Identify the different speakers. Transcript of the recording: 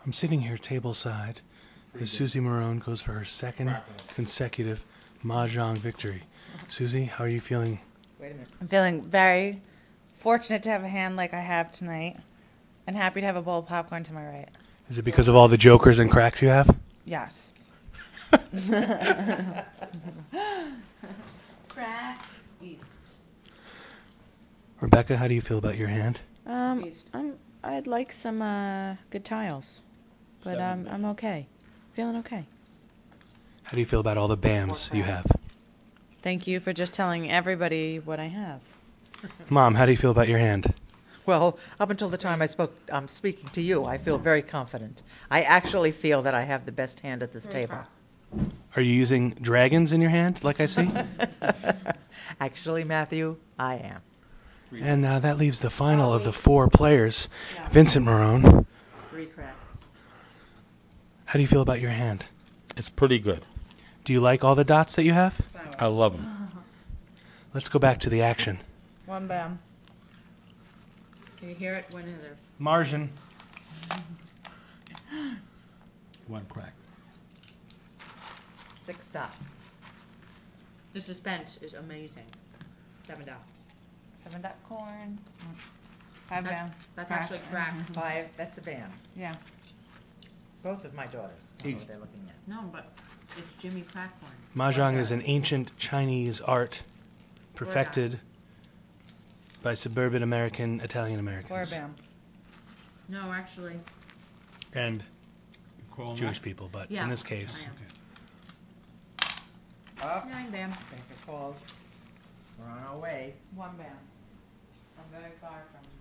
Speaker 1: I'm sitting here tableside as Susie Marone goes for her second consecutive Mahjong victory. Susie, how are you feeling?
Speaker 2: Wait a minute.
Speaker 3: I'm feeling very fortunate to have a hand like I have tonight, and happy to have a bowl of popcorn to my right.
Speaker 1: Is it because of all the jokers and cracks you have?
Speaker 3: Yes. Crack East.
Speaker 1: Rebecca, how do you feel about your hand?
Speaker 4: I'd like some good tiles, but I'm okay. Feeling okay.
Speaker 1: How do you feel about all the BAMs you have?
Speaker 4: Thank you for just telling everybody what I have.
Speaker 1: Mom, how do you feel about your hand?
Speaker 2: Well, up until the time I'm speaking to you, I feel very confident. I actually feel that I have the best hand at this table.
Speaker 1: Are you using dragons in your hand, like I see?
Speaker 2: Actually, Matthew, I am.
Speaker 1: And that leaves the final of the four players, Vincent Marone.
Speaker 2: 3 crack.
Speaker 1: How do you feel about your hand?
Speaker 5: It's pretty good.
Speaker 1: Do you like all the dots that you have?
Speaker 5: I love them.
Speaker 1: Let's go back to the action.
Speaker 3: One bam.
Speaker 4: Can you hear it? When is it?
Speaker 1: Margin.
Speaker 5: 1 crack.
Speaker 2: 6 dots.
Speaker 4: The suspense is amazing. 7 down.
Speaker 3: 7 dot corn. 5 bam.
Speaker 4: That's actually crack.
Speaker 2: 5, that's a bam.
Speaker 3: Yeah.
Speaker 2: Both of my daughters know what they're looking at.
Speaker 4: No, but it's Jimmy Crackhorn.
Speaker 1: Mahjong is an ancient Chinese art perfected by suburban American, Italian
Speaker 3: 4
Speaker 1: Americans.
Speaker 3: bam.
Speaker 4: No, actually.
Speaker 1: And
Speaker 5: Call them
Speaker 1: Jewish
Speaker 5: that?
Speaker 1: people, but
Speaker 4: Yeah,
Speaker 1: in this case,
Speaker 4: I am.
Speaker 2: Up,
Speaker 3: 9 bam.
Speaker 2: think a call. We're on our way.
Speaker 3: 1 bam. I'm very far from